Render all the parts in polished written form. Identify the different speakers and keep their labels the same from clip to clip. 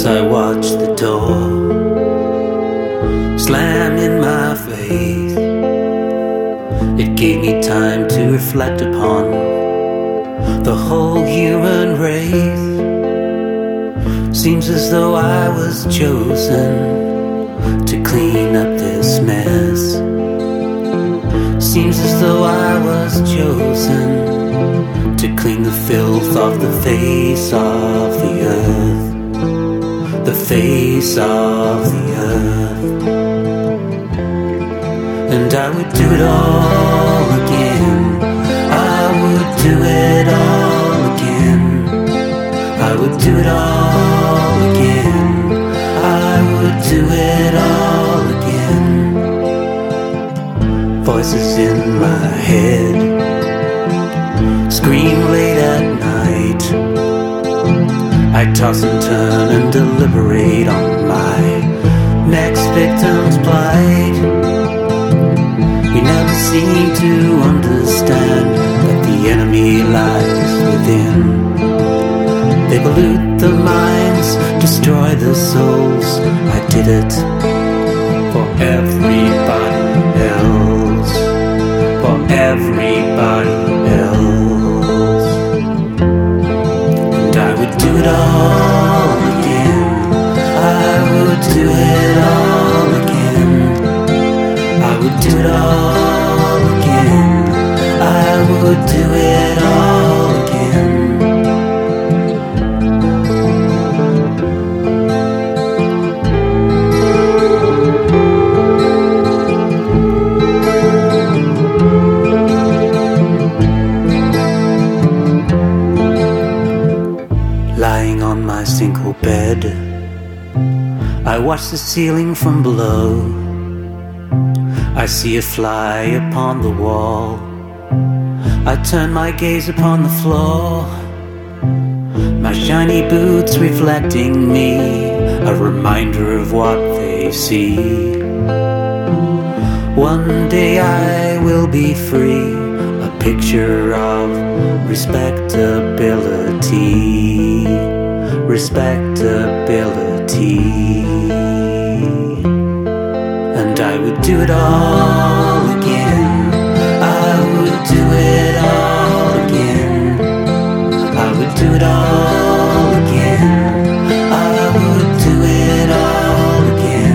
Speaker 1: as I watched the door slam in my face. It gave me time to reflect upon the whole human race. Seems as though I was chosen to clean up this mess. Seems as though I was chosen to clean the filth off the face of the earth. The face of the earth. And I would do it all again. I would do it all again. I would do it all again. I would do it all again. Voices in my head scream late at night. I toss and turn and deliberate on my next victim's plight. We never seem to understand that the enemy lies within. They pollute the minds, destroy the souls. I did it for everybody else. For everybody else. And I would do it all again. I would do it all again. I would do it all again. I would do it all again. Lying on my single bed, I watch the ceiling from below. I see a fly upon the wall. I turn my gaze upon the floor. My shiny boots reflecting me, a reminder of what they see. One day I will be free, a picture of respectability. Respectability. And I would do it all again. I would do it all again. I would do it all again. I would do it all again.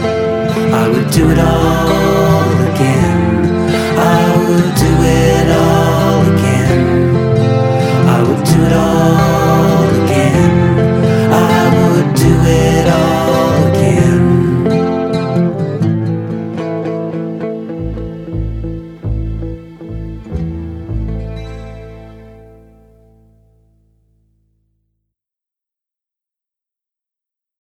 Speaker 1: I would do it all again. I would do it all